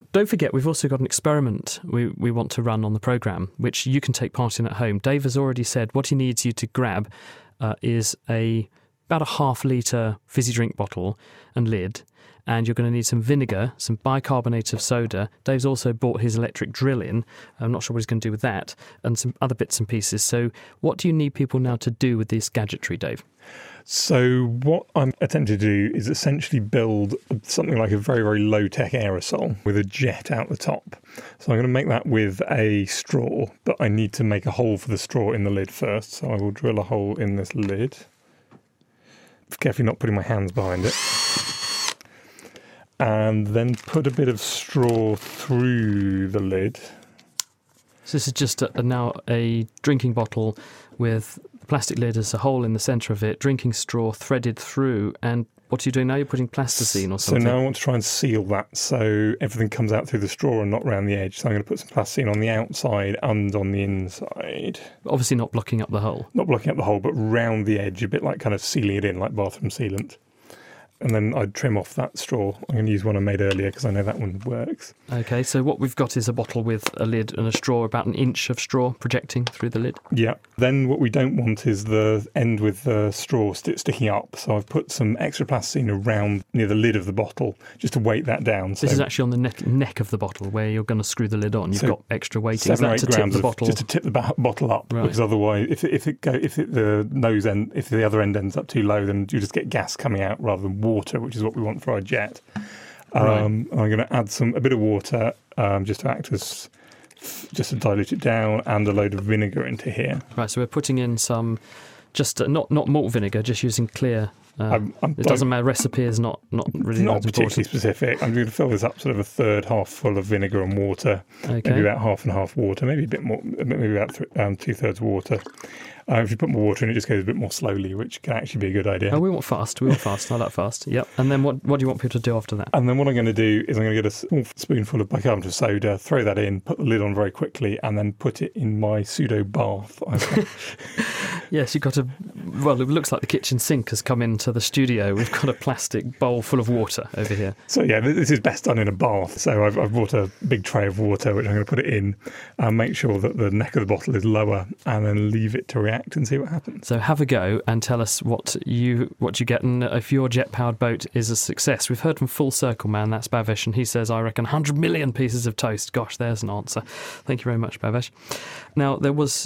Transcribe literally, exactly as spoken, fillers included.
don't forget, we've also got an experiment we, we want to run on the programme, which you can take part in at home. Dave has already said what he needs you to grab uh, is a about a half litre fizzy drink bottle and lid, and you're going to need some vinegar, some bicarbonate of soda. Dave's also bought his electric drill in. I'm not sure what he's going to do with that, and some other bits and pieces. So what do you need people now to do with this gadgetry, Dave? So what I'm attempting to do is essentially build something like a very, very low-tech aerosol with a jet out the top. So I'm going to make that with a straw, but I need to make a hole for the straw in the lid first. So I will drill a hole in this lid. Carefully not putting my hands behind it. And then put a bit of straw through the lid. So this is just a, a now a drinking bottle with the plastic lid as a hole in the centre of it, drinking straw threaded through, and what are you doing now? You're putting plasticine or something? So now I want to try and seal that so everything comes out through the straw and not around the edge. So I'm going to put some plasticine on the outside and on the inside. Obviously not blocking up the hole. Not blocking up the hole, but round the edge, a bit like kind of sealing it in, like bathroom sealant. And then I'd trim off that straw. I'm going to use one I made earlier because I know that one works. OK, so what we've got is a bottle with a lid and a straw, about an inch of straw projecting through the lid. Yeah. Then what we don't want is the end with the straw st- sticking up. So I've put some extra plasticine around near the lid of the bottle just to weight that down. This so is actually on the neck, neck of the bottle where you're going to screw the lid on. You've so got extra weighting. Is that to tip the bottle? Just to tip the ba- bottle up. Right. Because otherwise, if it, if it go, if it, the nose end, if the other end ends up too low, then you just get gas coming out rather than water, which is what we want for our jet. Um, right. I'm going to add some a bit of water um, just to act as just to dilute it down, and a load of vinegar into here. Right, so we're putting in some just uh, not not malt vinegar, just using clear. Uh, I'm, I'm, it doesn't matter. Recipe is not not really not particularly specific. I'm going to fill this up sort of a third half full of vinegar and water, okay. Maybe about half and half water, maybe a bit more, maybe about th- um, two thirds water. Uh, if you put more water in, it just goes a bit more slowly, which can actually be a good idea. Oh, we want fast. We want fast. I like fast. Yep. And then what, what do you want people to do after that? And then what I'm going to do is I'm going to get a small spoonful of bicarbonate of soda, throw that in, put the lid on very quickly, and then put it in my pseudo bath. Yes, you've got a... Well, it looks like the kitchen sink has come into the studio. We've got a plastic bowl full of water over here. So, yeah, this is best done in a bath. So I've, I've brought a big tray of water, which I'm going to put it in, and make sure that the neck of the bottle is lower, and then leave it to react and see what happens. So have a go and tell us what you what you get, and if your jet-powered boat is a success. We've heard from Full Circle Man, that's Bhavesh, and he says, I reckon one hundred million pieces of toast. Gosh, there's an answer. Thank you very much, Bhavesh. Now, there was